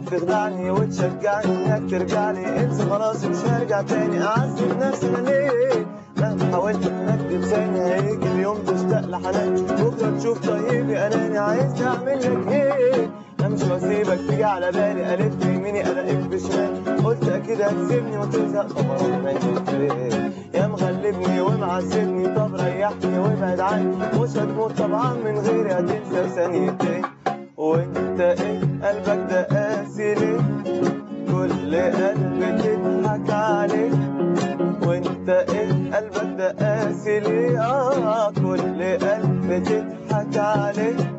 انك تخدعني وتشجعني انك ترجعلي، انسى خلاص مش هرجع تاني اعذب نفسي انا ليه؟ مهما حاولت انك تنساني هيجي اليوم تشتاق لحناني، بكره تشوف طيبي اناني عايز اعمل لك ايه؟ امشي واسيبك تيجي على بالي، الف يميني الاقيك بشمالي، قلت اكيد هتسيبني وتزهق طب اروح فين؟ يا مغلبني ومعذبني طب ريحني وابعد عني، مش هتموت طبعا من غيري هتنسى ثانيتين. وانت ايه قلبك ده قاسي ليه؟ كل قلب تضحك عليه. وانت ايه قلبك ده قاسي ليه؟ كل قلب تضحك عليه.